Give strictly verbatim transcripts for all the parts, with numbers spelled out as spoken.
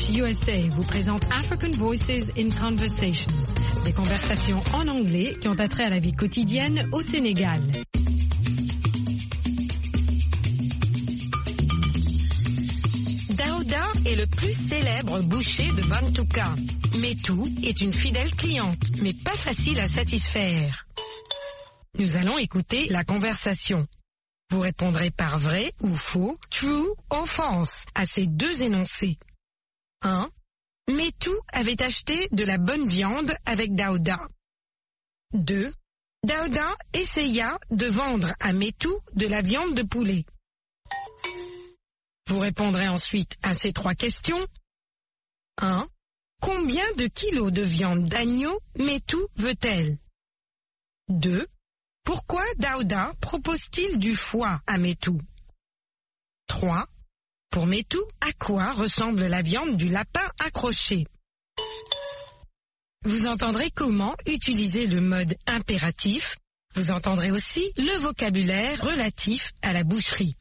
English U S A vous présente African Voices in Conversation, des conversations en anglais qui ont attrait à la vie quotidienne au Sénégal. Daouda est le plus célèbre boucher de Bantouka. Metou est une fidèle cliente, mais pas facile à satisfaire. Nous allons écouter la conversation. Vous répondrez par vrai ou faux, true ou false, à ces deux énoncés. un. Metou avait acheté de la bonne viande avec Daouda. deux. Daouda essaya de vendre à Metou de la viande de poulet. Vous répondrez ensuite à ces trois questions. un. Combien de kilos de viande d'agneau Metou veut-elle? deux. Pourquoi Daouda propose-t-il du foie à Metou? trois. Pour Metou, à quoi ressemble la viande du lapin accroché? Vous entendrez comment utiliser le mode impératif. Vous entendrez aussi le vocabulaire relatif à la boucherie.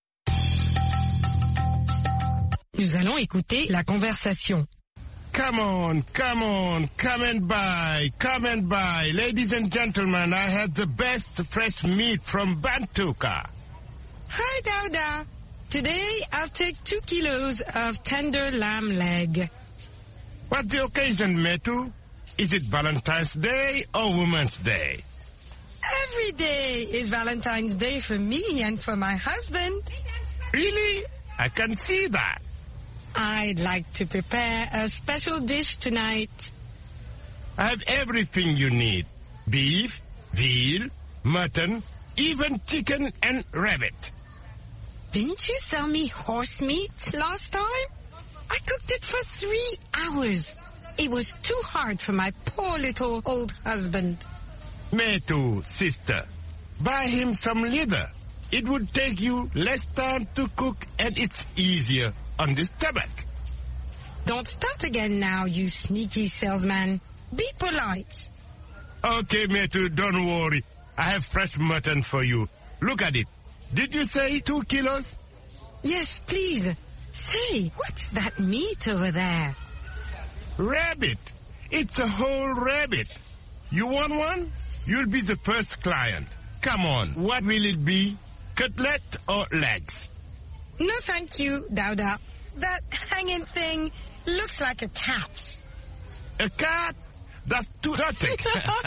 Nous allons écouter la conversation. Come on, come on, come and buy, come and buy. Ladies and gentlemen, I have the best fresh meat from Bantouka. Hi, Daouda. Today I'll take two kilos of tender lamb leg. What's the occasion, Metu? Is it Valentine's Day or Women's Day? Every day is Valentine's Day for me and for my husband. Really? I can see that. I'd like to prepare a special dish tonight. I have everything you need. Beef, veal, mutton, even chicken and rabbit. Didn't you sell me horse meat last time? I cooked it for three hours. It was too hard for my poor little old husband. Metu, sister, buy him some leather. It would take you less time to cook and it's easier on the stomach. Don't start again now, you sneaky salesman. Be polite. Okay, Metu, don't worry. I have fresh mutton for you. Look at it. Did you say two kilos? Yes, please. Say, what's that meat over there? Rabbit. It's a whole rabbit. You want one? You'll be the first client. Come on, what will it be? Cutlet or legs? No, thank you, Daouda. That hanging thing looks like a cat. A cat? That's too exotic.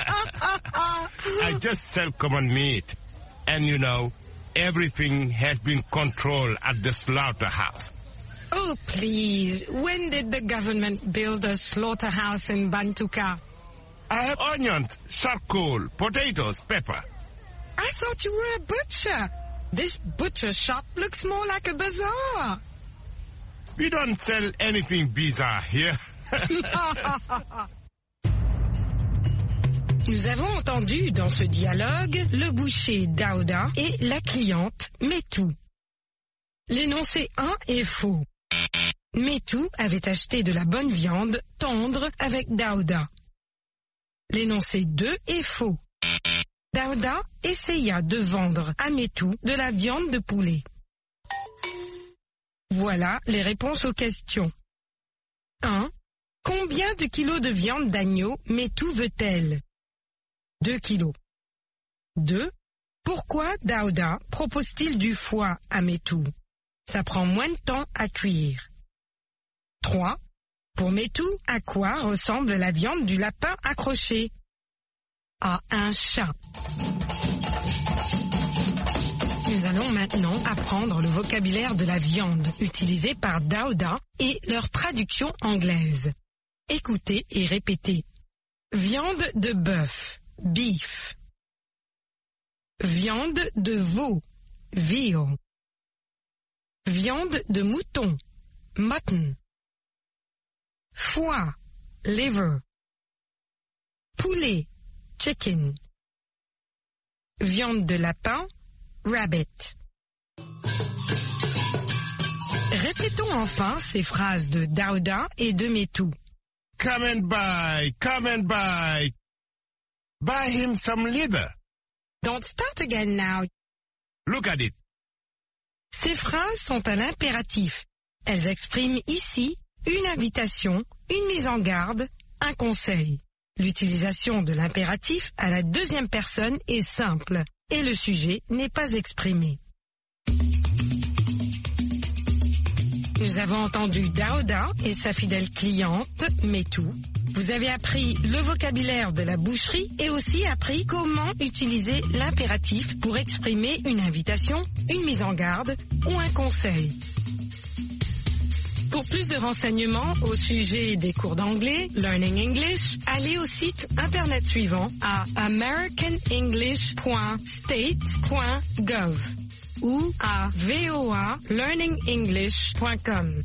I just sell common meat. And you know, everything has been controlled at the slaughterhouse. Oh, please. When did the government build a slaughterhouse in Bantouka? I have onions, charcoal, potatoes, pepper. I thought you were a butcher. This butcher shop looks more like a bazaar. We don't sell anything bizarre here. Nous avons entendu dans ce dialogue le boucher Daouda et la cliente Metou. L'énoncé un est faux. Metou avait acheté de la bonne viande tendre avec Daouda. L'énoncé deux est faux. Daouda essaya de vendre à Metou de la viande de poulet. Voilà les réponses aux questions. un. Combien de kilos de viande d'agneau Metou veut-elle? deux kilos. deux. Pourquoi Daouda propose-t-il du foie à Metou? Ça prend moins de temps à cuire. trois. Pour Metou, à quoi ressemble la viande du lapin accroché? À un chat. Nous allons maintenant apprendre le vocabulaire de la viande utilisé par Daouda et leur traduction anglaise. Écoutez et répétez. Viande de bœuf, beef. Viande de veau, veal. Viande de mouton, mutton. Foie, liver. Poulet, chicken. Viande de lapin, rabbit. Répétons enfin ces phrases de Daouda et de Metou. Come and buy, come and buy. Buy him some leather. Don't start again now. Look at it. Ces phrases sont à l'impératif. Elles expriment ici une invitation, une mise en garde, un conseil. L'utilisation de l'impératif à la deuxième personne est simple et le sujet n'est pas exprimé. Nous avons entendu Daouda et sa fidèle cliente, Metou. Vous avez appris le vocabulaire de la boucherie et aussi appris comment utiliser l'impératif pour exprimer une invitation, une mise en garde ou un conseil. Pour plus de renseignements au sujet des cours d'anglais, Learning English, allez au site internet suivant à american english point state point gov ou à v o a learning english point com.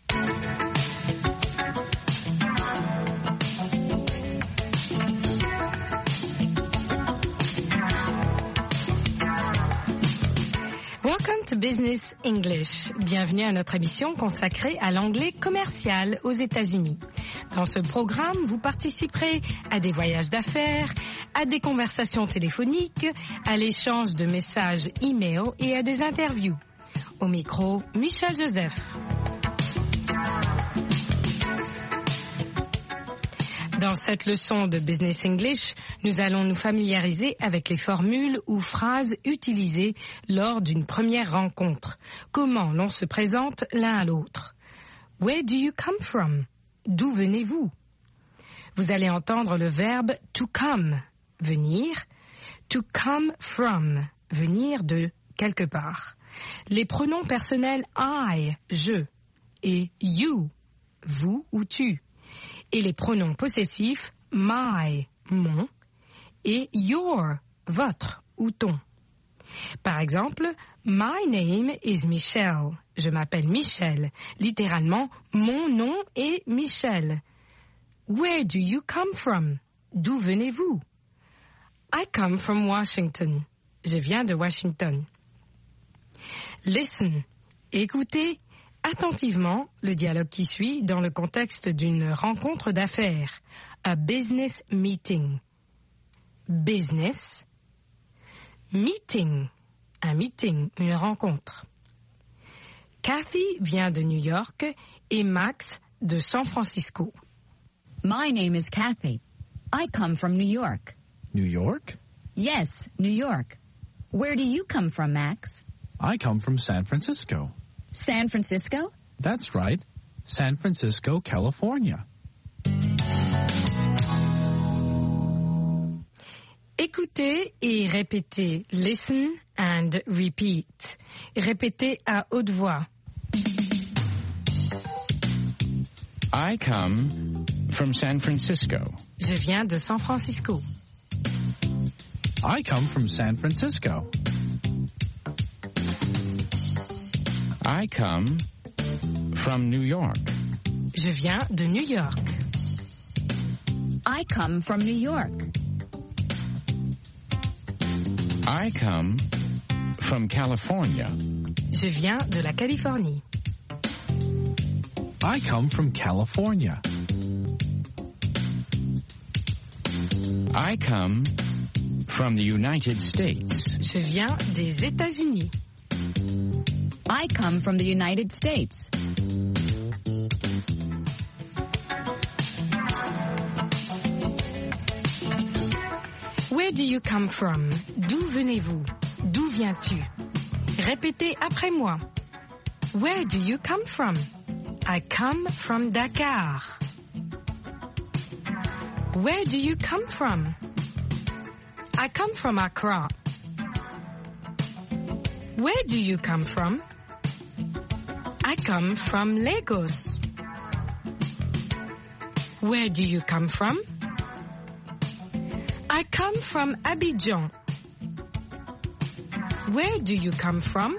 Welcome to Business English. Bienvenue à notre émission consacrée à l'anglais commercial aux États-Unis. Dans ce programme, vous participerez à des voyages d'affaires, à des conversations téléphoniques, à l'échange de messages e-mail et à des interviews. Au micro, Michel Joseph. Dans cette leçon de Business English, nous allons nous familiariser avec les formules ou phrases utilisées lors d'une première rencontre. Comment l'on se présente l'un à l'autre. Where do you come from? D'où venez-vous? Vous allez entendre le verbe to come, venir, to come from, venir de quelque part. Les pronoms personnels I, je, et you, vous ou tu. Et les pronoms possessifs my, mon, et your, votre ou ton. Par exemple, my name is Michelle. Je m'appelle Michel. Littéralement, mon nom est Michel. Where do you come from? D'où venez-vous? I come from Washington. Je viens de Washington. Listen. Écoutez attentivement le dialogue qui suit dans le contexte d'une rencontre d'affaires. A business meeting. Business. Meeting. Un meeting, une rencontre. Kathy vient de New York et Max de San Francisco. My name is Kathy. I come from New York. New York? Yes, New York. Where do you come from, Max? I come from San Francisco. San Francisco? That's right. San Francisco, California. Écoutez et répétez. Listen and repeat. Répétez à haute voix. I come from San Francisco. Je viens de San Francisco. I come from San Francisco. I come from New York. Je viens de New York. I come from New York. I come from California. Je viens de la Californie. I come from California. I come from the United States. Je viens des États-Unis. I come from the United States. Where do you come from? D'où venez-vous? D'où viens-tu? Répétez après moi. Where do you come from? I come from Dakar. Where do you come from? I come from Accra. Where do you come from? I come from Lagos. Where do you come from? I come from Abidjan. Where do you come from?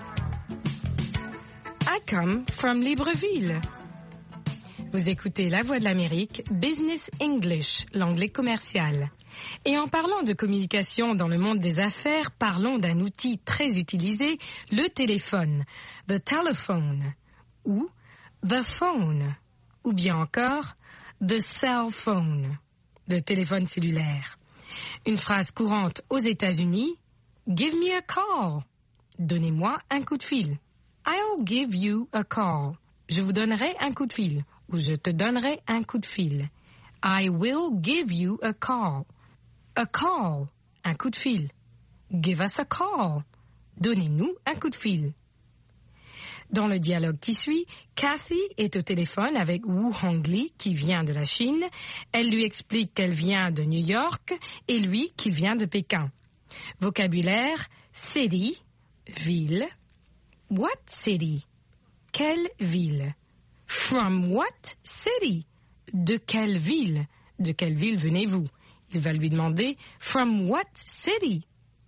I come from Libreville. Vous écoutez La Voix de l'Amérique, Business English, l'anglais commercial. Et en parlant de communication dans le monde des affaires, parlons d'un outil très utilisé, le téléphone, the telephone, ou the phone, ou bien encore the cell phone, le téléphone cellulaire. Une phrase courante aux États-Unis, give me a call, donnez-moi un coup de fil. I'll give you a call, je vous donnerai un coup de fil, ou je te donnerai un coup de fil. I will give you a call. A call, un coup de fil. Give us a call. Donnez-nous un coup de fil. Dans le dialogue qui suit, Kathy est au téléphone avec Wu Hongli qui vient de la Chine. Elle lui explique qu'elle vient de New York et lui qui vient de Pékin. Vocabulaire, city, ville. What city? Quelle ville? From what city? De quelle ville? De quelle ville venez-vous? Il va lui demander, from what city?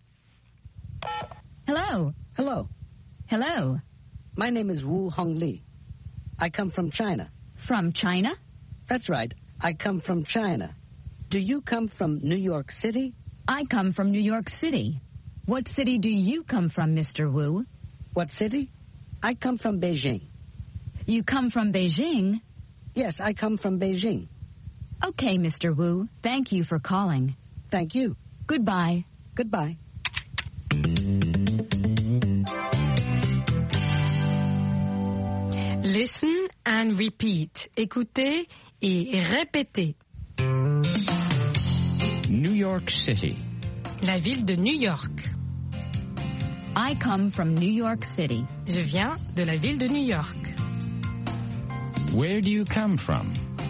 Hello. Hello. Hello. My name is Wu Hongli. I come from China. From China? That's right. I come from China. Do you come from New York City? I come from New York City. What city do you come from, Mister Wu? What city? I come from Beijing. You come from Beijing? Yes, I come from Beijing. Okay, Mister Wu. Thank you for calling. Thank you. Goodbye. Goodbye. Listen and repeat. Écoutez et répétez. New York City. La ville de New York. I come from New York City. Je viens de la ville de New York. Where do you come from?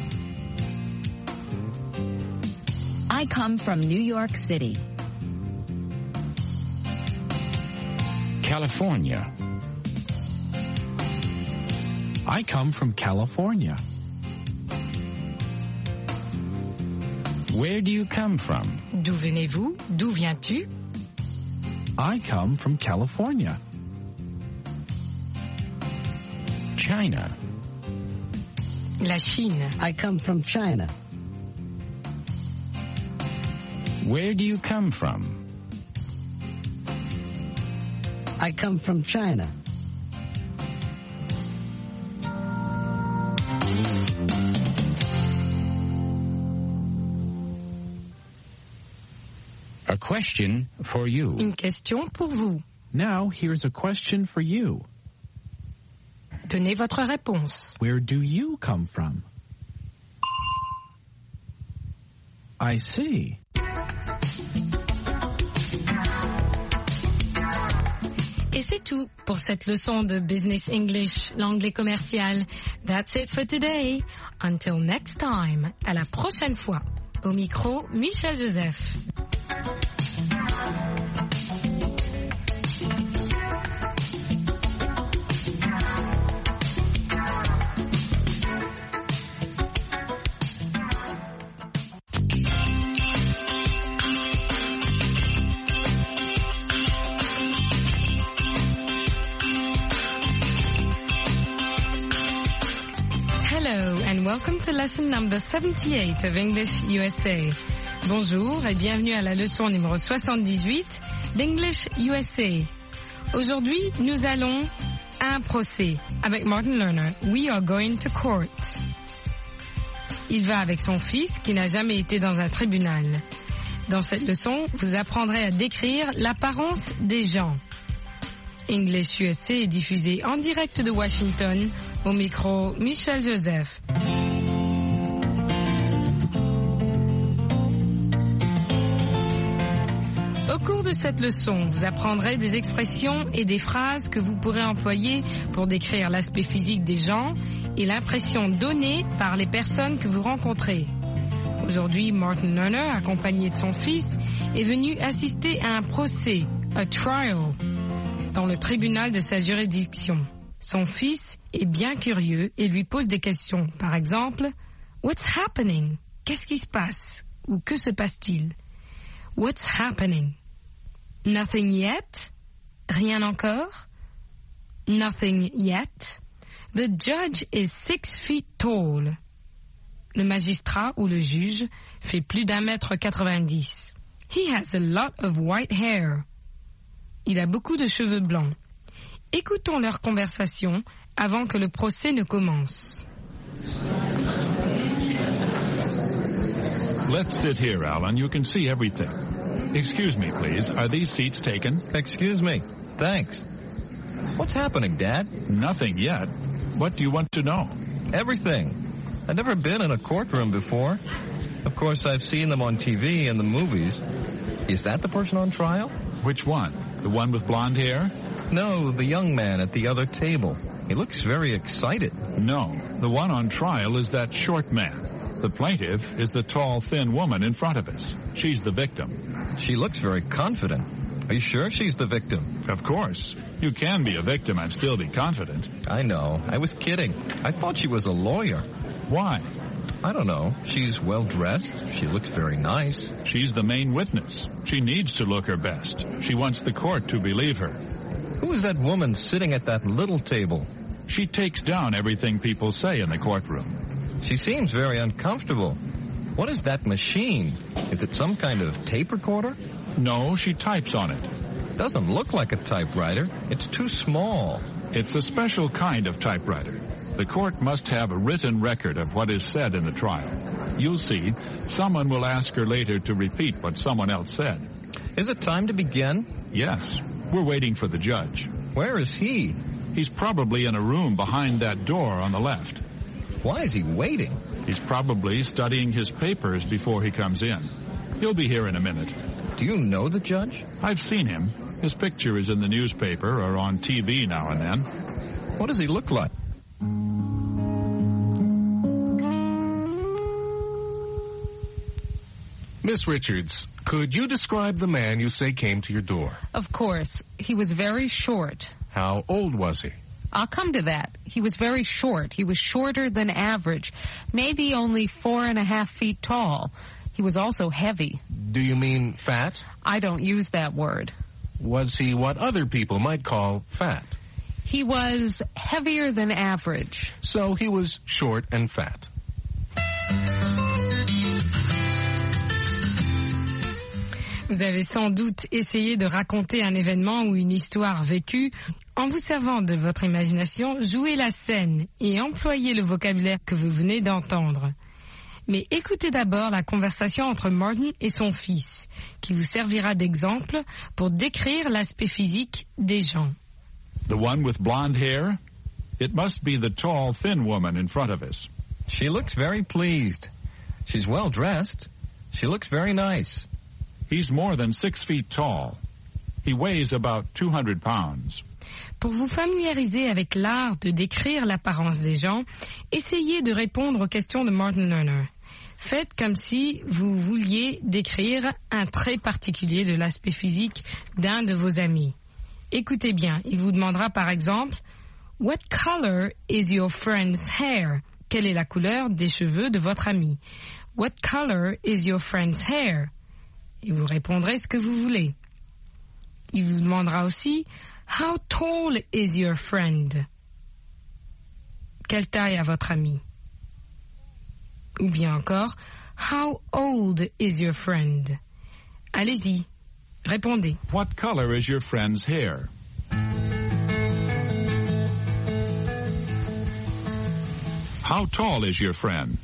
I come from New York City. California. I come from California. Where do you come from? D'où venez-vous? D'où viens-tu? I come from California. China. La Chine. I come from China. Where do you come from? I come from China. A question for you. Une question pour vous. Now, here's a question for you. Donnez votre réponse. Where do you come from? I see. Et c'est tout pour cette leçon de Business English, l'anglais commercial. That's it for today. Until next time. À la prochaine fois. Au micro, Michel Joseph. Welcome to lesson number seventy-eight of English U S A. Bonjour et bienvenue à la leçon numéro soixante-dix-huit d'English U S A. Aujourd'hui, nous allons à un procès avec Martin Lerner. We are going to court. Il va avec son fils qui n'a jamais été dans un tribunal. Dans cette leçon, vous apprendrez à décrire l'apparence des gens. English U S A est diffusé en direct de Washington. Au micro, Michel Joseph. Au cours de cette leçon, vous apprendrez des expressions et des phrases que vous pourrez employer pour décrire l'aspect physique des gens et l'impression donnée par les personnes que vous rencontrez. Aujourd'hui, Martin Lerner, accompagné de son fils, est venu assister à un procès, a trial, dans le tribunal de sa juridiction. Son fils est bien curieux et lui pose des questions. Par exemple, « What's happening ?» Qu'est-ce qui se passe? Ou que se passe-t-il? What's happening? Nothing yet? Rien encore? Nothing yet? The judge is six feet tall. Le magistrat ou le juge fait plus d'un mètre quatre-vingt-dix. He has a lot of white hair. Il a beaucoup de cheveux blancs. Écoutons leur conversation avant que le procès ne commence. Let's sit here, Alan. You can see everything. Excuse me, please. Are these seats taken? Excuse me. Thanks. What's happening, Dad? Nothing yet. What do you want to know? Everything. I've never been in a courtroom before. Of course, I've seen them on T V and the movies. Is that the person on trial? Which one? The one with blonde hair? No, the young man at the other table. He looks very excited. No, the one on trial is that short man. The plaintiff is the tall, thin woman in front of us. She's the victim. She looks very confident. Are you sure she's the victim? Of course. You can be a victim and still be confident. I know. I was kidding. I thought she was a lawyer. Why? I don't know. She's well dressed. She looks very nice. She's the main witness. She needs to look her best. She wants the court to believe her. Who is that woman sitting at that little table? She takes down everything people say in the courtroom. She seems very uncomfortable. What is that machine? Is it some kind of tape recorder? No, she types on it. Doesn't look like a typewriter. It's too small. It's a special kind of typewriter. The court must have a written record of what is said in the trial. You'll see, someone will ask her later to repeat what someone else said. Is it time to begin? Yes. We're waiting for the judge. Where is he? He's probably in a room behind that door on the left. Why is he waiting? He's probably studying his papers before he comes in. He'll be here in a minute. Do you know the judge? I've seen him. His picture is in the newspaper or on T V now and then. What does he look like? Miss Richards, could you describe the man you say came to your door? Of course. He was very short. How old was he? I'll come to that. He was very short. He was shorter than average, maybe only four and a half feet tall. He was also heavy. Do you mean fat? I don't use that word. Was he what other people might call fat? He was heavier than average. So he was short and fat. Vous avez sans doute essayé de raconter un événement ou une histoire vécue. En vous servant de votre imagination, jouez la scène et employez le vocabulaire que vous venez d'entendre. Mais écoutez d'abord la conversation entre Martin et son fils, qui vous servira d'exemple pour décrire l'aspect physique des gens. The one with blonde hair? It must be the tall, thin woman in front of us. She looks very pleased. She's well dressed. She looks very nice. He's more than six feet tall. He weighs about two hundred pounds. Pour vous familiariser avec l'art de décrire l'apparence des gens, essayez de répondre aux questions de Martin Lerner. Faites comme si vous vouliez décrire un trait particulier de l'aspect physique d'un de vos amis. Écoutez bien, il vous demandera par exemple « What color is your friend's hair ?» Quelle est la couleur des cheveux de votre ami? « What color is your friend's hair ?» Et vous répondrez ce que vous voulez. Il vous demandera aussi « How tall is your friend ?» Quelle taille a votre ami? Ou bien encore « How old is your friend ?» Allez-y, répondez. What color is your friend's hair? How tall is your friend?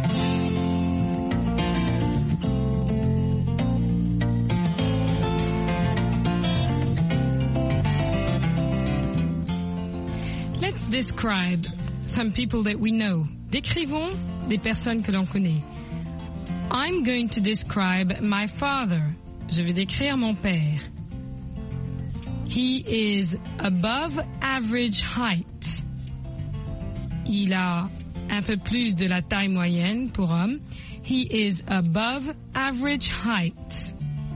Let's describe some people that we know. Décrivons des personnes que l'on connaît. I'm going to describe my father. Je vais décrire mon père. He is above average height. Il a un peu plus de la taille moyenne pour homme. He is above average height.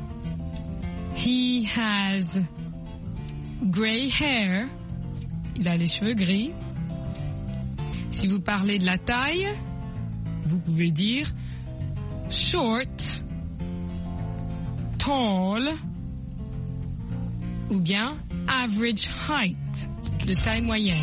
He has gray hair. Il a les cheveux gris. Si vous parlez de la taille, vous pouvez dire short, tall, ou bien average height, de taille moyenne.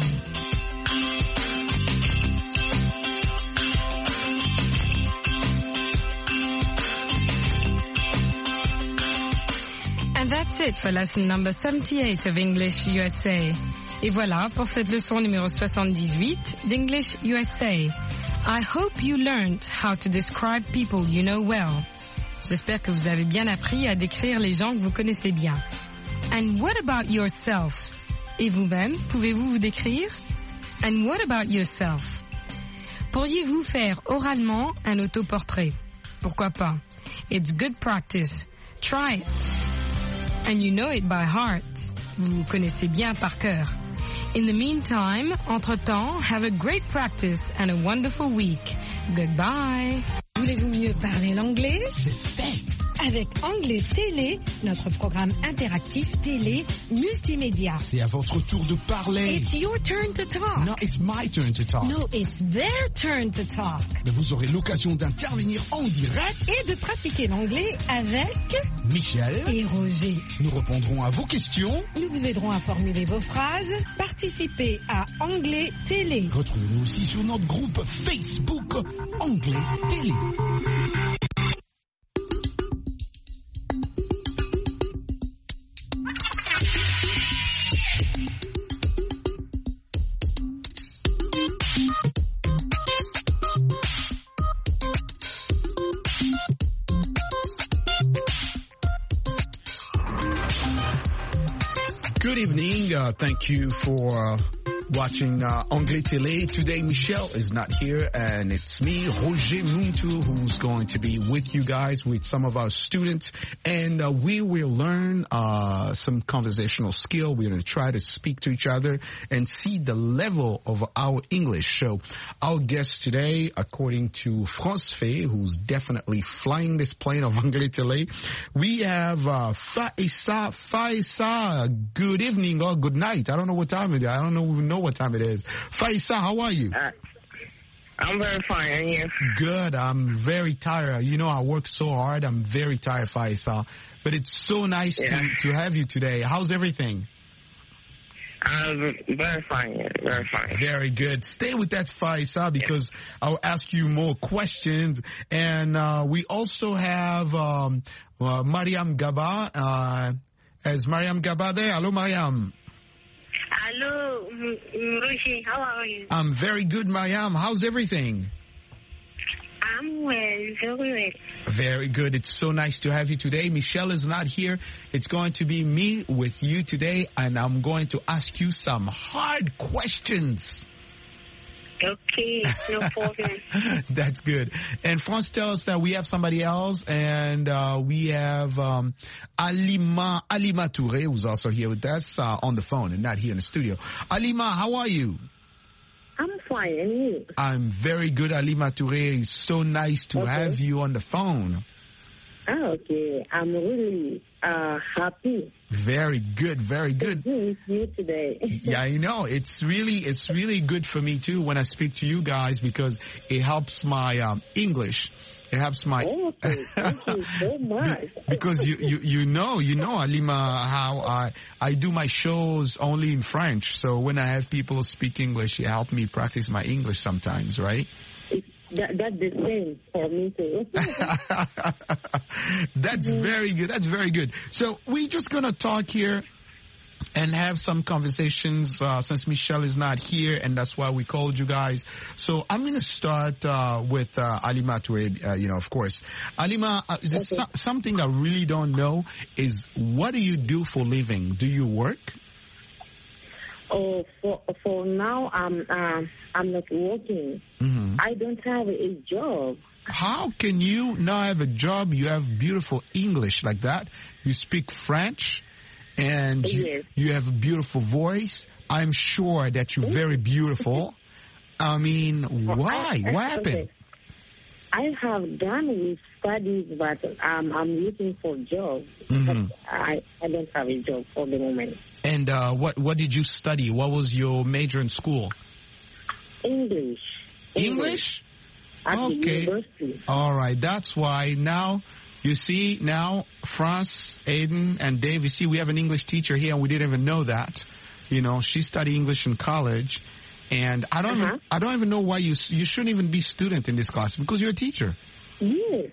And that's it for lesson number seventy-eight of English U S A. Et voilà pour cette leçon numéro soixante-dix-huit d'English U S A. I hope you learned how to describe people you know well. J'espère que vous avez bien appris à décrire les gens que vous connaissez bien. And what about yourself? Et vous-même, pouvez-vous vous décrire? And what about yourself? Pourriez-vous faire oralement un autoportrait? Pourquoi pas? It's good practice. Try it. And you know it by heart. Vous connaissez bien par cœur. In the meantime, entre-temps, have a great practice and a wonderful week. Goodbye. Voulez-vous mieux parler l'anglais? C'est fait. Avec Anglais Télé, notre programme interactif télé multimédia. C'est à votre tour de parler. It's your turn to talk. No, it's my turn to talk. No, it's their turn to talk. Mais vous aurez l'occasion d'intervenir en direct et de pratiquer l'anglais avec Michel et Roger. Nous répondrons à vos questions. Nous vous aiderons à formuler vos phrases. Participez à Anglais Télé. Retrouvez-nous aussi sur notre groupe Facebook Anglais Télé. Good evening. Uh, thank you for uh, watching uh, Anglais Télé. Today, Michelle is not here, and it's me, Roger Muntu, who's going to be with you guys with some of our students, and uh, we will learn uh, some conversational skill. We're going to try to speak to each other and see the level of our English. So, our guest today, according to France Fay, who's definitely flying this plane of Anglais Télé, we have uh, Faisa. Faisa, good evening or good night. I don't know what time it is. I don't know even know what time it is. Faisa, how are you? Uh, I'm very fine, and you? Good. I'm very tired. You know, I work so hard. I'm very tired, Faisa. But it's so nice yeah. to, to have you today. How's everything? Um, very fine, yeah, very fine. Very good. Stay with that, Faisa, because yeah. I'll ask you more questions. And uh, we also have um, uh, Mariam Gaba. Uh, is Mariam Gaba there? Hello, Mariam. Hello, Roger. How are you? I'm very good, Mariam. How's everything? I'm well, very well. Very good. It's so nice to have you today. Michelle is not here. It's going to be me with you today, and I'm going to ask you some hard questions. Okay, no problem. That's good. And France tells us that we have somebody else, and uh, we have um, Alima Alima Touré, who's also here with us uh, on the phone and not here in the studio. Alima, how are you? I'm fine, and you? I'm very good, Alima Touré. It's so nice to okay. have you on the phone. Oh, okay. I'm really uh, happy. Very good, very good. To be with you today. Yeah, I know. It's really, it's really good for me too when I speak to you guys because it helps my um, English. It helps my. Oh, okay. Thank you so much. Because you, you, you know, you know, Alima, how I, I do my shows only in French. So when I have people speak English, it helps me practice my English sometimes, right? That, that's the same for me too. That's mm-hmm. very good. That's very good. So we're just going to talk here and have some conversations uh, since Michelle is not here, and that's why we called you guys. So I'm going to start uh, with uh, Alima Touré, uh, you know, of course. Alima, uh, is okay. so- something I really don't know is what do you do for living? Do you work? Oh, for for now, I'm um, I'm not working. Mm-hmm. I don't have a job. How can you not have a job? You have beautiful English like that. You speak French, and you, yes. you have a beautiful voice. I'm sure that you're very beautiful. I mean, why? I, I, what happened? Okay. I have done with studies, but um, I'm looking for a job. Mm-hmm. But I, I don't have a job for the moment. And uh, what what did you study? What was your major in school? English. English? At Okay. the university. All right. That's why now, you see, now France, Aiden, and Dave, you see, we have an English teacher here, and we didn't even know that. You know, she studied English in college. And I don't Uh-huh. even, I don't even know why you you shouldn't even be student in this class because you're a teacher. Yes.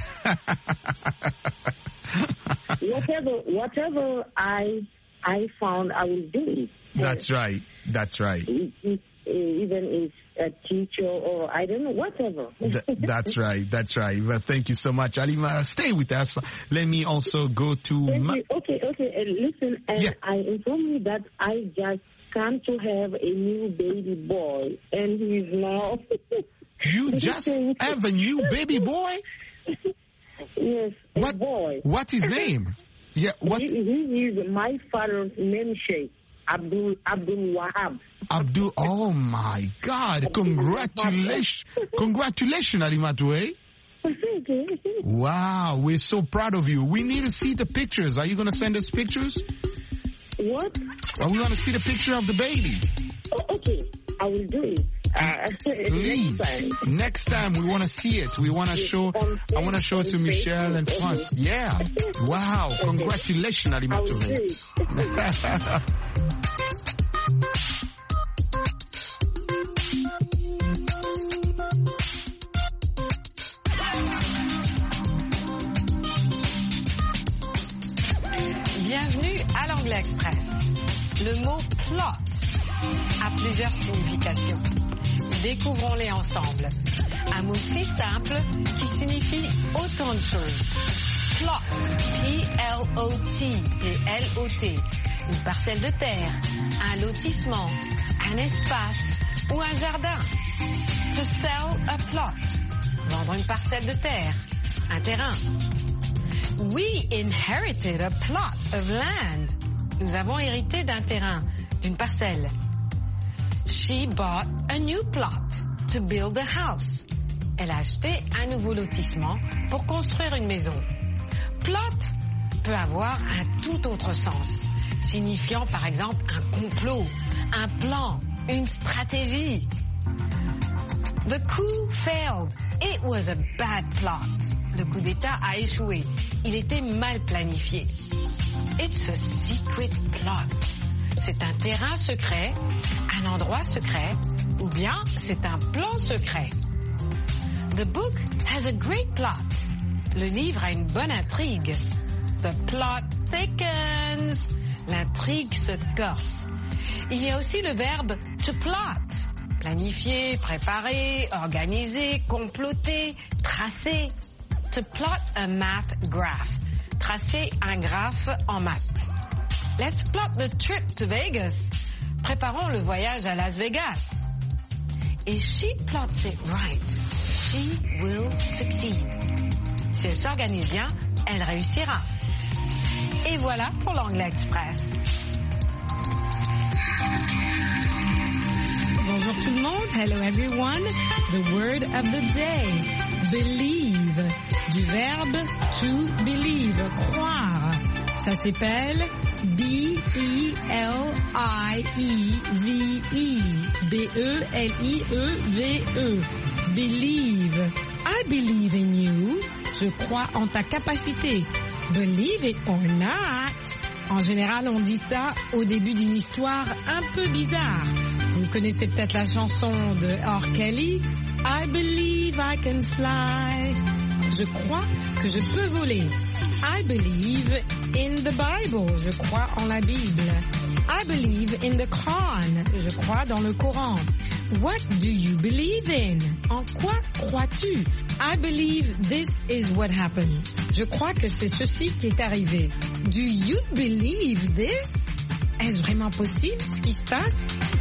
whatever whatever I I found, I will do it. That's right. That's right. It, it, even if a teacher or I don't know, whatever. Th- that's right. That's right. Well, thank you so much, Alima. Stay with us. Let me also go to. Thank Ma- you. Okay, okay. Uh, listen, and Yeah. I inform you that I just come to have a new baby boy, and he's now You just have a new baby boy? Yes, a what, boy. What's his name? Yeah, what? He, he is my father's namesake, Abdul Abdul Wahab. Abdul, oh my God! Congratulations, congratulations, Alimatoue. Wow, we're so proud of you. We need to see the pictures. Are you going to send us pictures? What? Are we going to see the picture of the baby? Oh, okay, I will do it. Uh, Please, next time. next time we want to see it. We want to show. I want to show it to Michelle and France. Yeah. Wow. Congratulations, Alimatoue. Bienvenue à l'Anglais Express. Le mot plot a plusieurs significations. Découvrons-les ensemble. Un mot si simple qui signifie autant de choses. Plot, P L O T, P L O T. Une parcelle de terre, un lotissement, un espace ou un jardin. To sell a plot. Vendre une parcelle de terre, un terrain. We inherited a plot of land. Nous avons hérité d'un terrain, d'une parcelle. She bought a new plot to build a house. Elle a acheté un nouveau lotissement pour construire une maison. Plot peut avoir un tout autre sens, signifiant par exemple un complot, un plan, une stratégie. The coup failed. It was a bad plot. Le coup d'État a échoué. Il était mal planifié. It's a secret plot. C'est un terrain secret, un endroit secret, ou bien c'est un plan secret. The book has a great plot. Le livre a une bonne intrigue. The plot thickens. L'intrigue se corse. Il y a aussi le verbe to plot. Planifier, préparer, organiser, comploter, tracer. To plot a math graph. Tracer un graphe en maths. Let's plot the trip to Vegas. Préparons le voyage à Las Vegas. If she plots it right, she will succeed. Si elle s'organise bien, elle réussira. Et voilà pour l'Anglais Express. Bonjour tout le monde. Hello everyone. The word of the day. Believe. Du verbe to believe. Croire. Ça s'appelle B E L I E V E. B E L I E V E. Believe. I believe in you. Je crois en ta capacité. Believe it or not. En général, on dit ça au début d'une histoire un peu bizarre. Vous connaissez peut-être la chanson de R. Kelly. I believe I can fly. Je crois que je peux voler. I believe in the Bible. Je crois en la Bible. I believe in the Quran. Je crois dans le Coran. What do you believe in? En quoi crois-tu? I believe this is what happened. Je crois que c'est ceci qui est arrivé. Do you believe this? Est-ce vraiment possible ce qui se passe?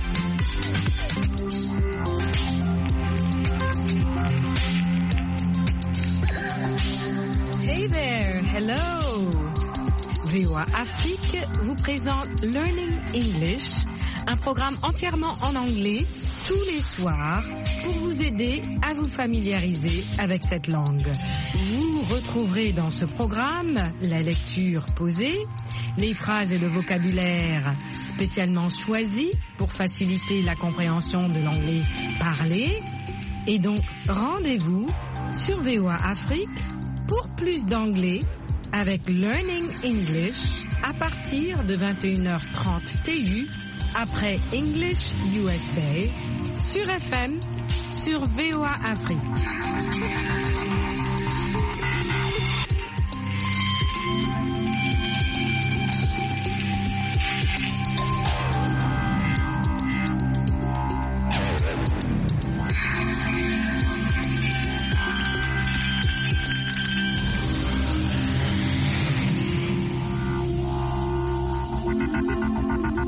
Hey there, hello. V O A Afrique vous présente Learning English, un programme entièrement en anglais tous les soirs pour vous aider à vous familiariser avec cette langue. Vous retrouverez dans ce programme la lecture posée, les phrases et le vocabulaire spécialement choisis pour faciliter la compréhension de l'anglais parlé. Et donc, rendez-vous sur V O A Afrique pour plus d'anglais avec Learning English à partir de vingt et une heures trente T U après English U S A sur F M sur V O A Afrique.